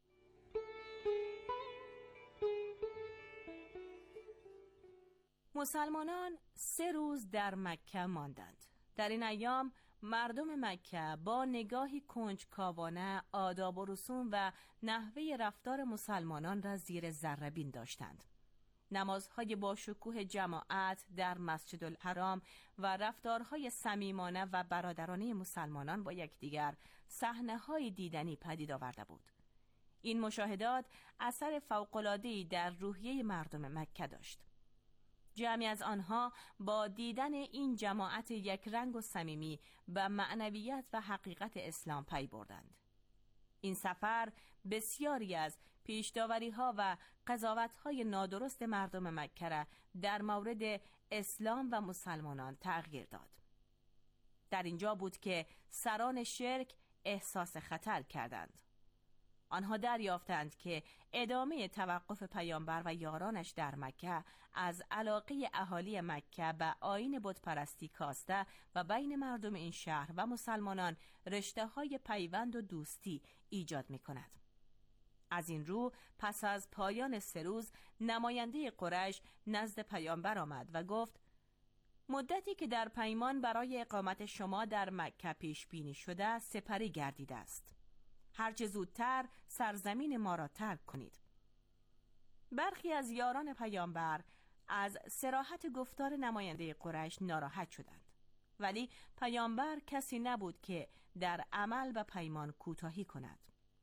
مسلمانان سه روز در مکه ماندند. در این ایام مردم مکه با نگاهی کنجکاوانه آداب و رسوم و نحوه رفتار مسلمانان را زیر ذره بین داشتند. نمازهای با شکوه جماعت در مسجد الحرام و رفتارهای صمیمانه و برادرانه مسلمانان با یکدیگر صحنه‌های دیدنی پدید آورده بود. این مشاهدات اثر فوق‌العاده‌ای در روحیه مردم مکه داشت. جمعی از آنها با دیدن این جماعت یک رنگ و صمیمی به معنویت و حقیقت اسلام پی بردند. این سفر بسیاری از پیش‌داوری‌ها و قضاوت‌های نادرست مردم مکه را در مورد اسلام و مسلمانان تغییر داد. در اینجا بود که سران شرک احساس خطر کردند. آنها دریافتند که ادامه توقف پیامبر و یارانش در مکه از علاقه اهالی مکه به آیین بتپرستی کاسته و بین مردم این شهر و مسلمانان رشته‌های پیوند و دوستی ایجاد می‌کند. از این رو پس از پایان سه روز نماینده قریش نزد پیامبر آمد و گفت: مدتی که در پیمان برای اقامت شما در مکه پیش بینی شده سپری گردیده است. هرچه زودتر سرزمین ما را ترک کنید. برخی از یاران پیامبر از صراحت گفتار نماینده قریش ناراحت شدند، ولی پیامبر کسی نبود که در عمل و پیمان کوتاهی کند.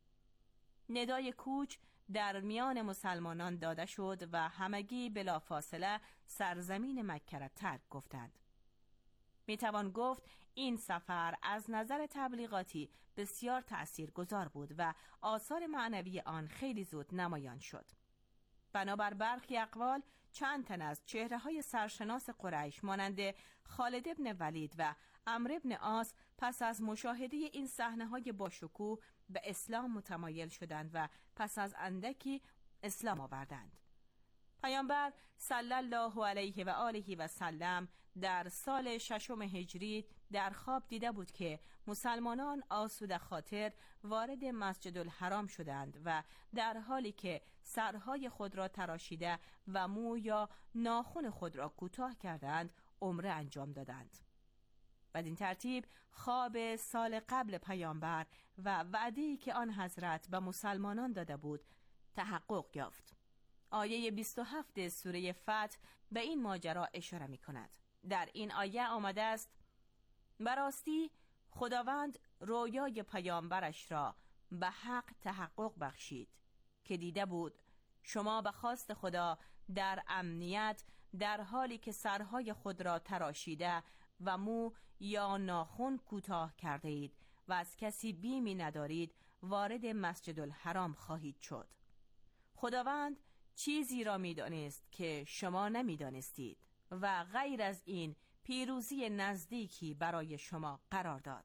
ندای کوچ در میان مسلمانان داده شد و همگی بلافاصله سرزمین مکه را ترک گفتند. میتوان گفت این سفر از نظر تبلیغاتی بسیار تأثیرگذار بود و آثار معنوی آن خیلی زود نمایان شد. بنابر برخی اقوال چند تن از چهره‌های سرشناس قریش مانند خالد ابن ولید و عمرو ابن عاص پس از مشاهده این صحنه‌های باشکوه به اسلام متمایل شدند و پس از اندکی اسلام آوردند. پیامبر صلی الله علیه و آله و سلم در سال ششم هجری در خواب دیده بود که مسلمانان آسوده خاطر وارد مسجد الحرام شدند و در حالی که سرهای خود را تراشیده و مو یا ناخن خود را کوتاه کردند عمره انجام دادند. بدین ترتیب خواب سال قبل پیامبر و وعده‌ای که آن حضرت به مسلمانان داده بود تحقق یافت. آیه بیست و هفت سوره فتح به این ماجرا اشاره می کند. در این آیه آمده است: براستی خداوند رویای پیامبرش را به حق تحقق بخشید که دیده بود شما به خواست خدا در امنیت در حالی که سرهای خود را تراشیده و مو یا ناخن کوتاه کرده اید و از کسی بیمی ندارید وارد مسجد الحرام خواهید شد. خداوند چیزی را می‌دانست که شما نمی‌دانستید و غیر از این پیروزی نزدیکی برای شما قرار داد.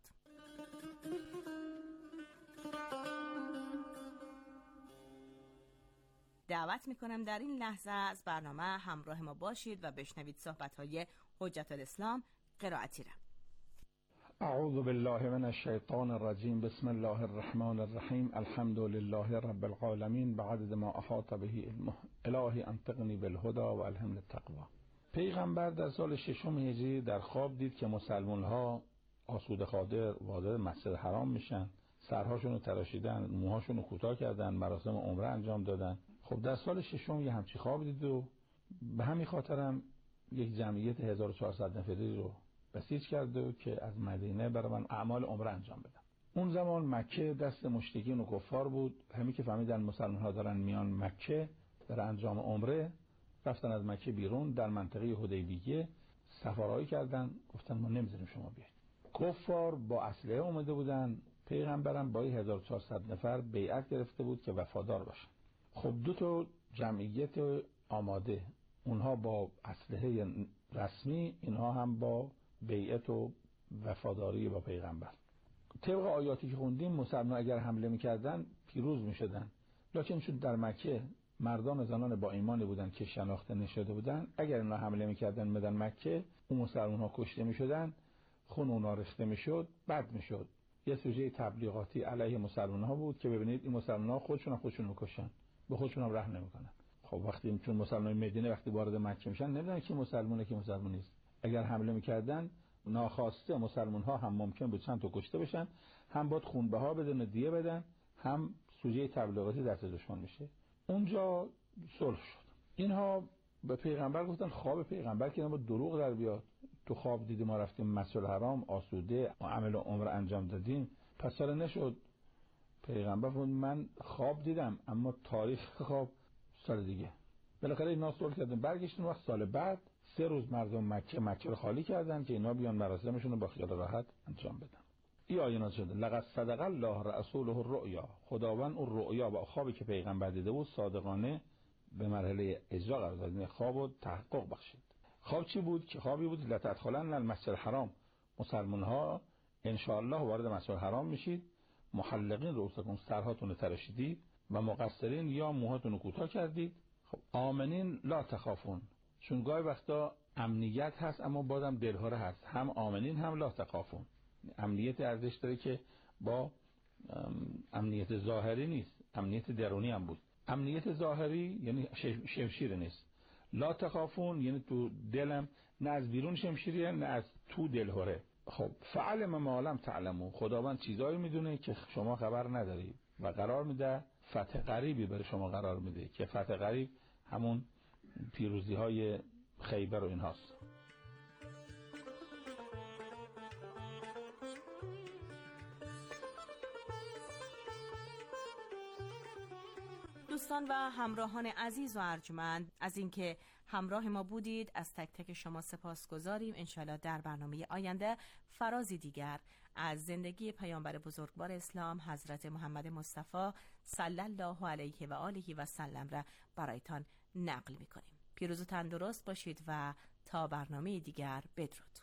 دعوت می‌کنم در این لحظه از برنامه همراه ما باشید و بشنوید صحبت‌های حجت الاسلام قرائتی را. اعوذ بالله من الشیطان الرجیم. بسم الله الرحمن الرحیم. الحمد لله رب العالمین بعدد ما احاط به علمه. الهی انطقنی بالهدى و الهمنی التقوی. پیغمبر در سال ششم هجری در خواب دید که مسلمان ها آسوده خاطر وارد مسجد حرام میشن، سرهاشون رو تراشیدن، موهاشون رو کوتاه کردن، مراسم عمره انجام دادن. خب در سال ششم یه همچی خواب دید و به همین خاطرم یک جمعیت هزار و چهارصد نفری رو بسیج کرده که از مدینه برای من اعمال عمره انجام بدم. اون زمان مکه دست مشرکین و کفار بود. همین که فهمیدن مسلمان ها دارن میان مکه در انجام عمره، رفتن از مکه بیرون در منطقه حدیبیه سفرهایی کردن، گفتن ما نمیذاریم شما بیاید. کفار با اسلحه اومده بودن، پیغمبرم با هزار و چهارصد نفر بیعت گرفته بود که وفادار باشن. خب دو تا جمعیت آماده، اونها با اسلحه رسمی، اینها هم با بیعت و وفاداری با پیغمبر. طبق آیاتی که خوندیم مسلمان اگر حمله میکردن پیروز میشدن، لکن چون در مکه مردان و زنان با ایمانی بودن که شناخته نشده بودن، اگر اینا حمله میکردن مدن مکه، اون مسلمان ها کشته میشدن، خون اونا ریخته میشد، بد میشد. یه سوژه تبلیغاتی علیه مسلمان ها بود که ببینید این مسلمان ها خودشون خودشون میکشن، به خودشون هم رحم نمیکنن. خب وقتی چون مسلمان مدینه وقتی وارد مکه میشن نمیدونن کی مسلمانه کی مسلمان نیست، اگر حمله میکردن ناخواسته مسلمان ها هم ممکن بود چند تا کشته بشن، هم باید خونبه ها بدن و دیه بدن، هم سوژه تبلیغاتی دست دشمن میشه. اونجا صلح شد. اینها به پیغمبر گفتن خواب پیغمبر که ما دروغ در بیاد، تو خواب دیدی ما رفتیم مسجد الحرام آسوده عمل و عمره انجام دادیم. پس سال نشد. پیغمبر فرمود من خواب دیدم اما تاریخ خواب سال دیگه. بالاخره اینا صلح کردن، برگشتن. وقت سال بعد سه روز مردم مکه مکه رو خالی کردن که اینا بیان مراسمشون رو با خیال راحت انجام بدن. این آیه نازل شده لقد صدق الله رسوله الرؤیا. خداوند اون رؤیا و خوابی که پیغمبر دیده بود صادقانه به مرحله اجرا قرار داد، این خوابو تحقق بخشید. خواب چی بود؟ که خوابی بود لتدخلن المسجد الحرام، مسلمان ها ان شاء الله وارد مسجد الحرام میشید، محلقین رؤوسکم، سرهاتون رو تراشیدید و مقصرین یا موهاتون رو کوتاه کردید. خب آمنین لا تخافون، چون گاهی وقتا امنیت هست اما بازم دلهره هست، هم آمنین هم لا تخافون. امنیت ارزش داره که با امنیت ظاهری نیست، امنیت درونی هم بود. امنیت ظاهری یعنی شمشیر نیست، لا تخافون یعنی تو دلم، نه از بیرون شمشیریه نه از تو دلهوره. خب فعلم ما لم تعلمون، خداوند چیزایی میدونه که شما خبر نداری و قرار میده فتح قریبی برای شما قرار میده که فتح قریب همون پیروزی های خیبر و اینهاست. دوستان و همراهان عزیز و ارجمند از اینکه همراه ما بودید از تک تک شما سپاسگزاریم. انشالله در برنامه آینده فرازی دیگر از زندگی پیامبر بزرگوار اسلام حضرت محمد مصطفی صلی الله علیه و آله و سلم را برایتان نقل میکنیم. پیروز و تندرست باشید و تا برنامه دیگر بدرود.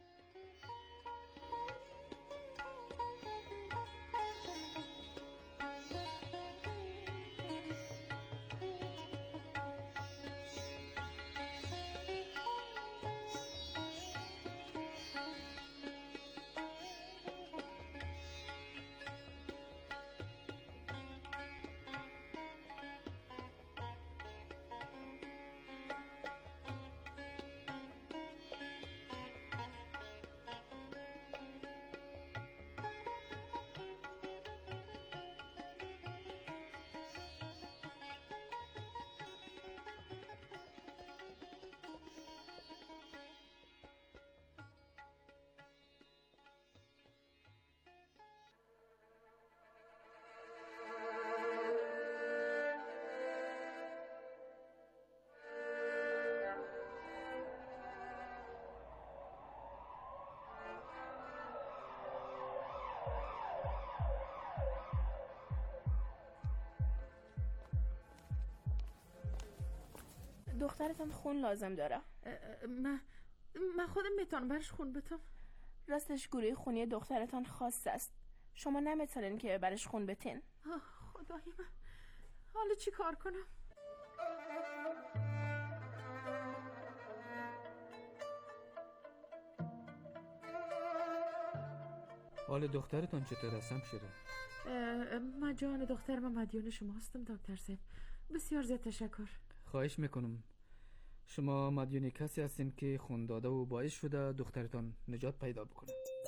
دخترتم خون لازم داره. من من خودم میتونم برش خون بتم. راستش گروه خونی دخترتان خاص است. شما نمیتونین که برش خون بتین. خدای من، حالا چی کار کنم؟ حال دخترتان چطور است همشیره؟ من جان دخترم مدیون شما هستم دکتر صاحب. بسیار زیاد تشکر. خواهش میکنم. شما مدیون کسی هستین که خون داده و باعث شده دخترتان نجات پیدا بکنه.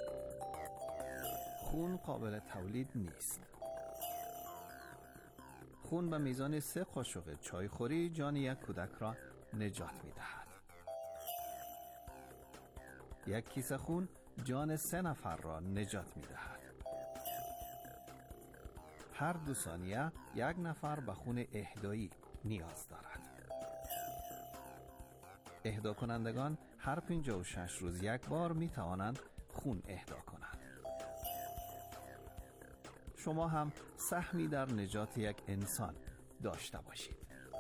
خون قابل تولید نیست. خون به میزان سه قاشق چایخوری جان یک کودک را نجات میدهد. یک کیسه خون جان سه نفر را نجات میدهد. هر دو ثانیه یک نفر به خون اهدایی نیاز دارد. اهدا کنندگان هر پنجاه و شش روز یک بار می توانند خون اهدا کنند. شما هم سهمی در نجات یک انسان داشته باشید.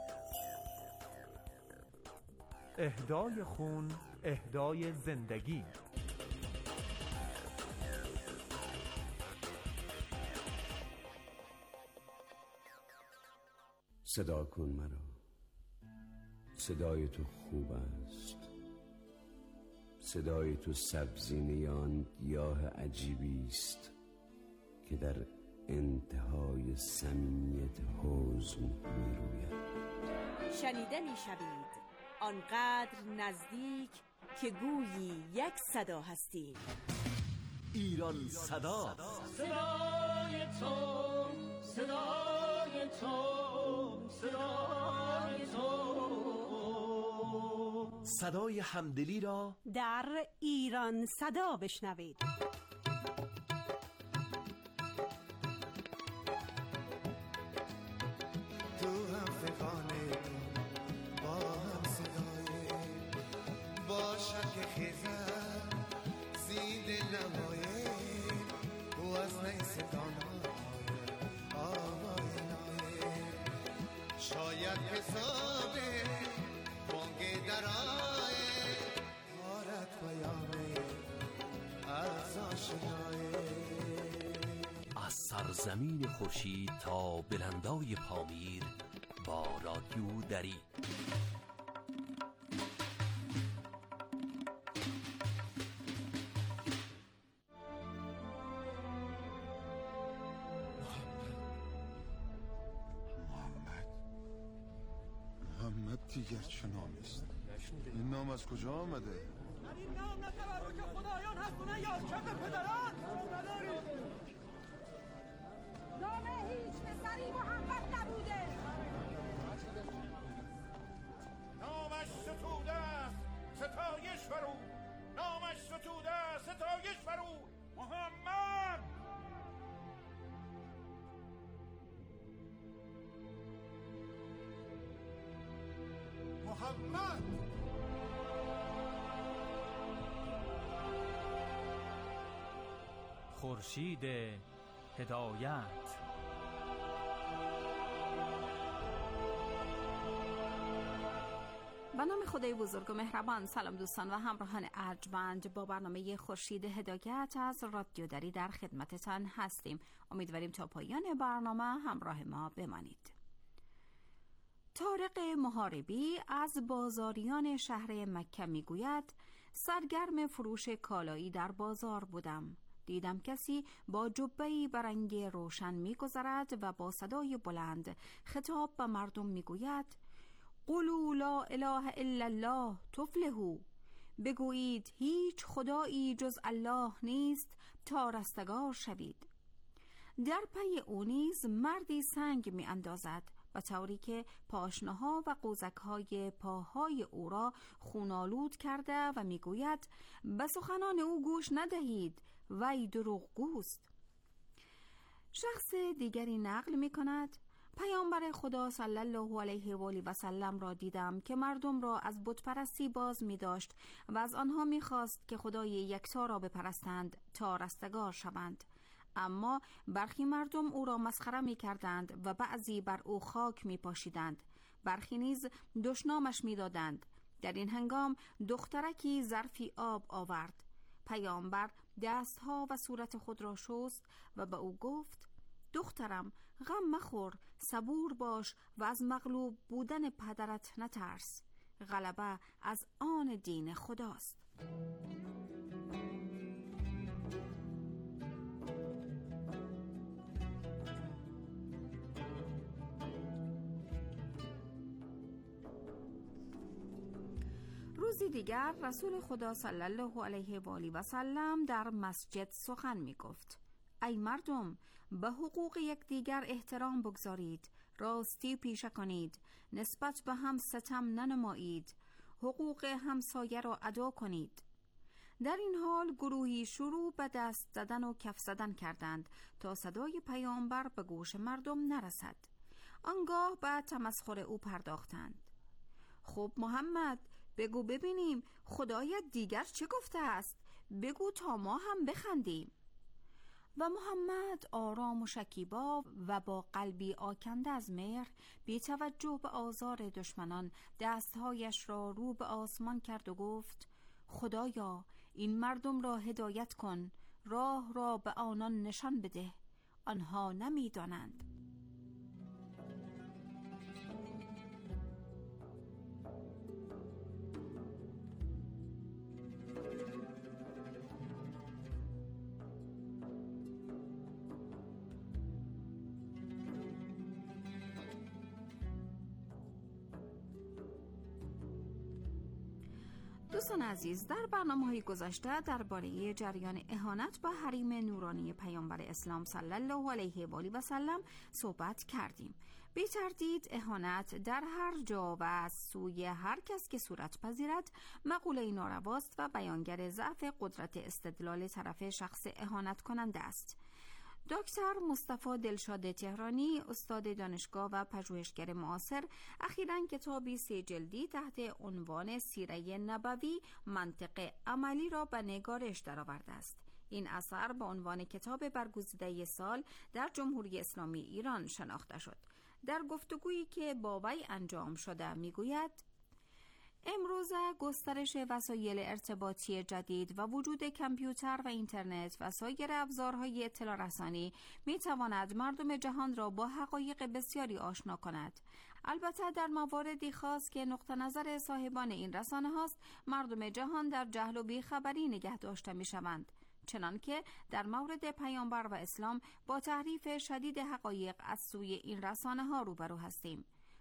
اهدای خون، اهدای زندگی. صدا کن مرا، صدای تو خوب است. صدای تو سبزینه آن گیاه عجیبی است که در انتهای صمیمیت حزن می روید. شنیده می شوید آنقدر نزدیک که گویی یک صدا هستیم. ایران صدا. صدای تو، صدای تو، صدای تو. صدای همدلی را در ایران صدا بشنوید. تو هم فقانه با هم صدای باشد که خیزد زید نمایه و از نیستان آوای نایه شاید حسابه بانگ درای غارت پیامه از آشنایه. از سرزمین خورشید تا بلندای پامیر با رادیو دری. محمد بعد دیگر چه نامی است؟ این نام از کجا آمده؟ این نام نه تبرک خدایان هست و نه یارکف پدران. نام هیچ پسری محمد نبوده. نامش ستوده است ستایش برو، نامش ستوده است ستایش برو محمد. محمد خورشید هدایت. به نام خدای بزرگ و مهربان. سلام دوستان و همراهان ارجمند، با برنامه خورشید هدایت از رادیو دری در خدمتتان هستیم. امیدواریم تا پایان برنامه همراه ما بمانید. طارق محاربی از بازاریان شهر مکه میگوید سرگرم فروش کالایی در بازار بودم. دیدم کسی با جبه‌ای برنگ روشن میگذرد و با صدای بلند خطاب به مردم میگوید قولوا لا اله الا الله تفلحوا، بگویید هیچ خدایی جز الله نیست تا رستگار شوید. در پی او نیز مردی سنگ می اندازد به طوری که پاشنه‌ها و قوزک‌های پاهای او را خونالود کرده و میگوید به سخنان او گوش ندهید، وی دروغگوست. شخص دیگری نقل می کند پیامبر خدا صلی الله علیه و آله و سلم را دیدم که مردم را از بت پرستی باز می داشت و از آنها می خواست که خدای یکتا را بپرستند تا رستگار شوند. اما برخی مردم او را مسخره می کردند و بعضی بر او خاک می پاشیدند. برخی نیز دشنامش می دادند. در این هنگام دخترکی ظرفی آب آورد. پیامبر دستها و صورت خود را شست و به او گفت دخترم، غم مخور، صبور باش و از مغلوب بودن پدرت نترس. غلبه از آن دین خداست. روزی دیگر رسول خدا صلی الله علیه و آله و سلم در مسجد سخن می گفت ای مردم، به حقوق یکدیگر احترام بگذارید، راستی پیشه کنید، نسبت به هم ستم ننمایید، حقوق همسایه را ادا کنید. در این حال گروهی شروع به دست زدن و کف زدن کردند تا صدای پیامبر به گوش مردم نرسد. آنگاه به تمسخر او پرداختند. خب محمد، بگو ببینیم خدایت دیگر چه گفته است؟ بگو تا ما هم بخندیم. و محمد آرام و شکیبا و با قلبی آکنده از مهر بی توجه به آزار دشمنان دستهایش را رو به آسمان کرد و گفت خدایا این مردم را هدایت کن، راه را به آنان نشان بده، آنها نمی دانند. دوستان عزیز، در برنامه‌های گذشته درباره جریان اهانت به حریم نورانی پیامبر اسلام صلی الله علیه و آله و سلم صحبت کردیم. بی تردید اهانت در هر جا و از سوی هر کس که صورت پذیرد مقوله نارواست و بیانگر ضعف قدرت استدلال طرف شخص اهانت کننده است. دکتر مصطفی دلشاد تهرانی، استاد دانشگاه و پژوهشگر معاصر، اخیراً کتابی سه جلدی تحت عنوان سیره نبوی منطق عملی را به نگارش درآورده است. این اثر به عنوان کتاب برگزیده سال در جمهوری اسلامی ایران شناخته شد. در گفتگویی که با وی انجام شده میگوید امروزه گسترش وسایل ارتباطی جدید و وجود کامپیوتر و اینترنت و سایر ابزارهای اطلاع رسانی می تواند مردم جهان را با حقایق بسیاری آشنا کند. البته در مواردی خاص که نقطه نظر صاحبان این رسانه هاست، مردم جهان در جهل و بیخبری نگه داشته می شوند. چنانکه در مورد پیامبر و اسلام با تحریف شدید حقایق از سوی این رسانه ها روبرو هستیم.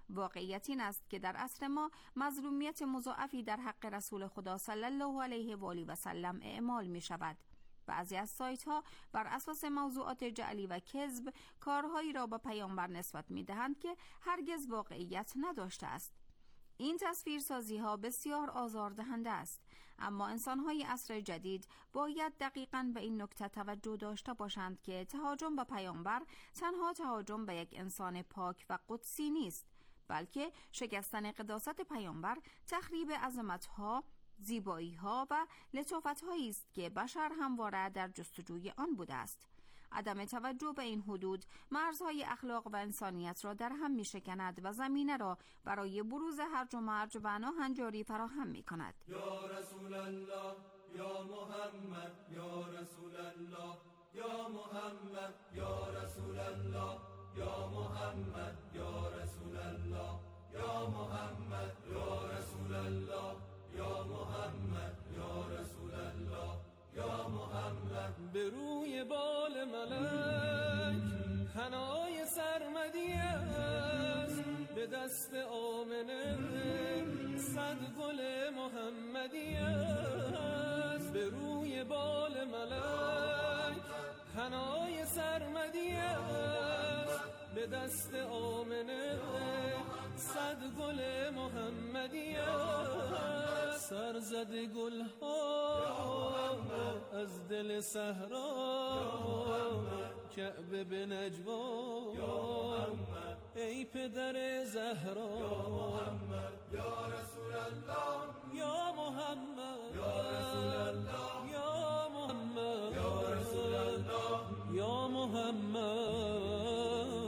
واقعیت این است که در عصر ما مظلومیت مضاعفی در حق رسول خدا صلی الله علیه و آله و سلم اعمال می شود. بعضی از سایت ها بر اساس موضوعات جعلی و کذب کارهایی را به پیامبر نسبت می دهند که هرگز واقعیت نداشته است. این تصویرسازی ها بسیار آزاردهنده است، اما انسان های عصر جدید باید دقیقاً به این نکته توجه داشته باشند که تهاجم به پیامبر تنها تهاجم به یک انسان پاک و قدسی نیست، بلکه شکستن قداست پیامبر تخریب عظمت‌ها، زیبایی‌ها و لطافت‌هایی است که بشر همواره در جستجوی آن بوده است. عدم توجه به این حدود مرزهای اخلاق و انسانیت را در هم می‌شکند و زمینه را برای بروز هرج و مرج و ناهنجاری فراهم می‌کند. یا رسول الله یا محمد یا رسول الله یا محمد یا رسول الله یا محمد یا رسول الله یا محمد یا رسول الله یا محمد یا رسول الله یا محمد. به روی بال ملک حنای سرمدی است، به دست آمنه صد گل محمدی است. به روی بال ملک حنای سرمدی است، به دست آمنه صد گل محمدی است. سر زده گل ها از دل صحرا، کعبه به نجوا ای پدر زهرا. یا رسول الله یا محمد یا رسول الله یا محمد یا رسول الله یا محمد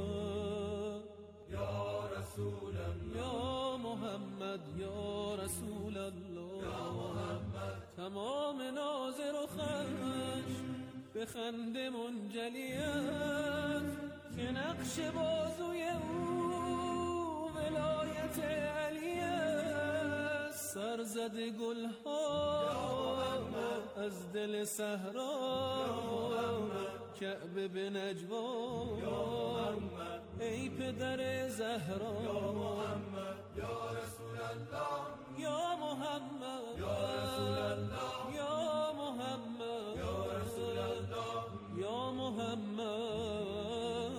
یا رسول الله یا محمد یا رسول الله یا محمد. تمام ناظر و خشم به خنده منجلیت، که نقش بازوی او ولایت علی است. سر زده گل ها از دل صحرا، کعبه به نجوا ای پدر زهرا. یا رسول الله یا محمد یا رسول الله یا محمد یا رسول الله یا محمد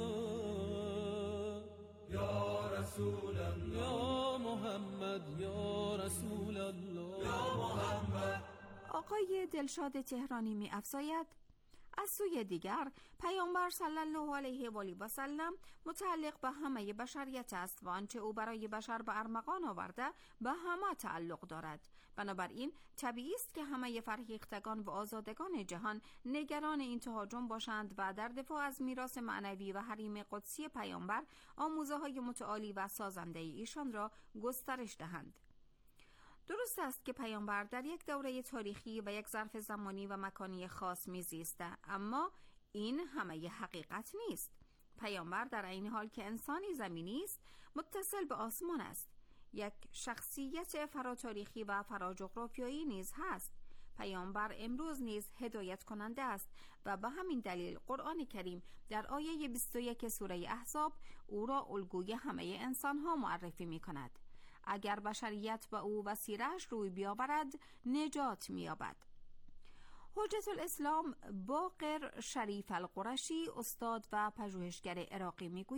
یا رسول الله یا محمد یا رسول الله یا محمد. آقای دلشاد تهرانی می افزاید: از سوی دیگر پیامبر صلی الله علیه و آله و سلم متعلق به همه بشریت است و آنچه او برای بشر به ارمغان آورده به همه تعلق دارد. بنابراین طبیعی است که همه فرهیختگان و آزادگان جهان نگران این تهاجم باشند و در دفاع از میراث معنوی و حریم قدسی پیامبر آموزه های متعالی و سازنده ایشان را گسترش دهند. درست است که پیامبر در یک دوره تاریخی و یک ظرف زمانی و مکانی خاص میزیسته، اما این همه حقیقت نیست. پیامبر در این حال که انسانی زمینی است متصل به آسمان است. یک شخصیت فراتاریخی و فراجغرافیایی نیز هست. پیامبر امروز نیز هدایت کننده است و به همین دلیل قرآن کریم در آیه بیست و یک سوره احزاب او را الگوی همه انسانها معرفی می کند. اگر بشریت به او و سیره‌اش روی بیاورد نجات می‌یابد. حجت الاسلام باقر شریف القرشی، استاد و پژوهشگر عراقی میگوید